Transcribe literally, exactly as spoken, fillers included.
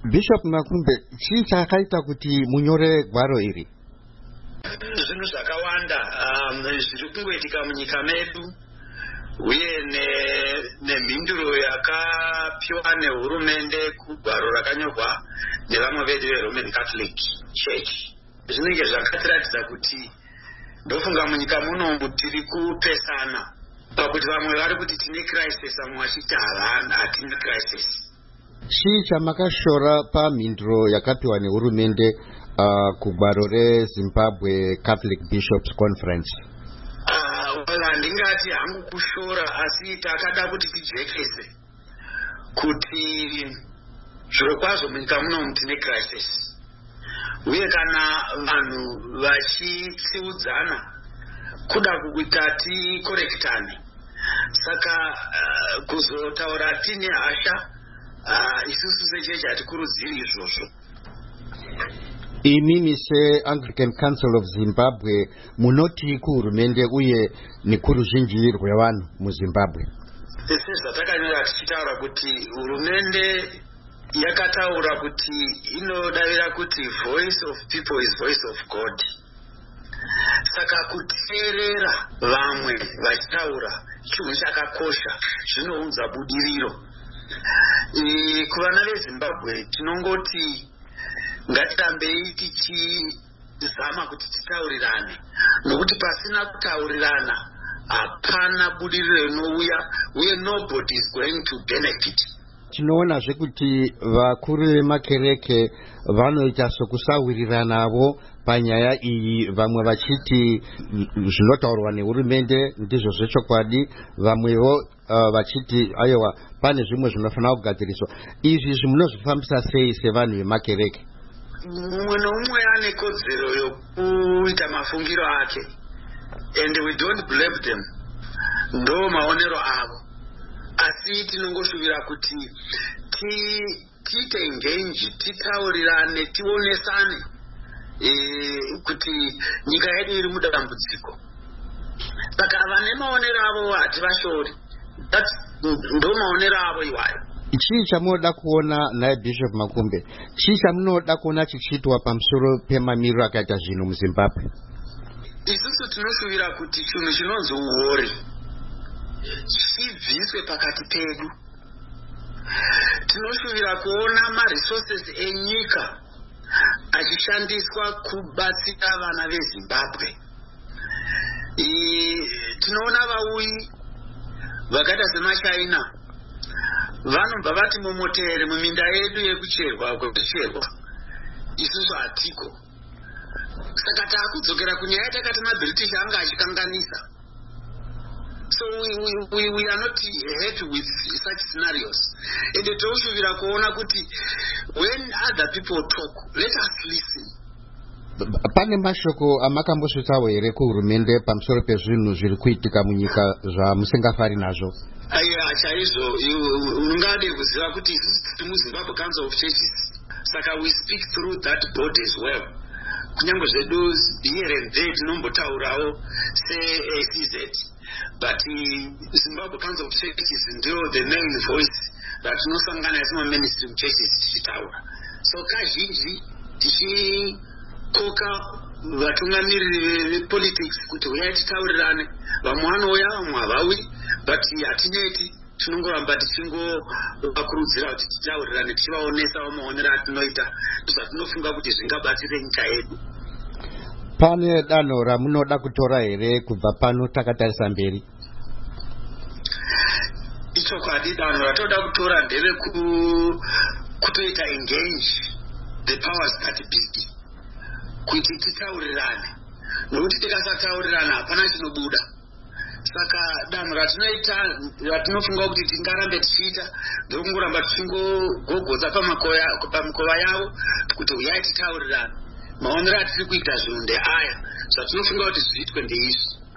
Bishop Makumbe, chii chakaita kuti munyore gwaro iri? Zvinhu zvakawanda zviri kungoitika munyika medu uye nemhinduro yakapiwa nehurumende kugwaro rakanyorwa nevamwe vedu veRoman Catholic Church. Zvinenge zvakatiratidza kuti ndofunga munyika muno tiri kupesana pakuti vamwe vari kuti tine crisis, vamwe vachiti hatina crisis. Chii chamakashora pamhinduro yakapiwa nehurumende uh, kugwaro reZimbabwe Catholic Bishops Conference? Uh, handingati hangu kushora, asi takada kuti tijekese kuti zviro kwazvo munyika muno tine crisis, uye kana vanhu vachitsiudzana kuda kuita tikorektane, saka uh, kuzotaura tine hasha uh, isusu sechechi hatikurudziri izvozvo. Imimi se-Anglican Council of Zimbabwe munoti kuhurumende uye nekuruzhinji rwevanhu muZimbabwe? Sezvatakanyora tichitaura kuti hurumende yakataura kuti inodavira kuti voice of people is voice of God. Saka kuteerera vamwe vachitaura chinhu chakakosha, zvinounza budiriro. E, kuvana veZimbabwe tinongoti ngatirambei tichizama kuti titaurirane, nokuti pasina kutaurirana hapana budiriro inouya, uye nobody is going to benefit. Tinoona zvekuti vakuru vemakereke vanoita sokusawiriranawo panyaya iyi, vamwe vachiti zvinotaurwa nehurumende ndizvo zvechokwadi, vamwewo uh, vachiti aiwa pane zvimwe zvinofanira kugadziriswa. Izvi zvinozvifambisa sei sevanhu vemakereke? Mumwe nomumwe ane kodzero yokuita mafungiro ake, and we don't blame them, ndo maonero avo. Asi tinongoshuvira kuti tiite engage, titaurirane, tionesane e, kuti nyika yedu iri mudambudziko. Saka vane maonero avo hativashori, ndo maonero avo iwayo. Chii chamunoda kuona naye Bishop Makumbe? Chii chamunoda kuona chichiitwa pamusoro pemamiriro akaita zvinhu muZimbabwe? Isusu tinoshuvira kuti chinhu chinonzi uori chibviswe pakati pedu. Tinoshuvira kuona maresources enyika achishandiswa kubatsira vana veZimbabwe. E, tinoona vauyi vakaita semaChina vanobva vati mumotere muminda yedu yekucherwa kwezvicherwa, isusu hatiko. Saka taakudzokera kunyaya yatakati maBritish anga achikanganisa. So we, we, we, we are not happy with such scenarios. And toshuvira kuona kuti when other people talk, let us listen. Pane mashoko amakambosvitsawo here kuhurumende pamusoro pezvinhu zviri kuitika munyika zvamusingafari nazvo? Aiya, chaizvo ungade kuziva kuti isusu muZimbabwe Council of Churches, saka we speak through that body as well. Kunyange zvedu here and there tinombotaurawo se-A C Z, but Zimbabwe Council of Churches ndio the main voice that tinosangana sema-mainstream churches tichitaura. So kazhinji tichikoka vatungamiriri vepolitics kuti uyai titaurirane, vamwe vanouya vamwe havauyi, but hatineti, tinongoramba tichingovakurudzira kuti titaurirane, tichivaonesawo maonero atinoita zvatinofunga kuti zvingabatsire nyika yedu. Pane danho ramunoda kutora here kubva pano takatarisa mberi? Ichokwadi, danho ratoda kutora ndere kutoita engage the powers that be, kuti titaurirane, nokuti tikasataurirana hapana chinobuda. Saka danho ratinoita, ratinofunga kuti tingarambe tichiita, ndokungoramba tichingogogodza pamikova yavo kuti uyai titaurirane. Maonero atiri kuita zvinhu ndeaya, zvatinofunga kuti zviitwe ndeizvi.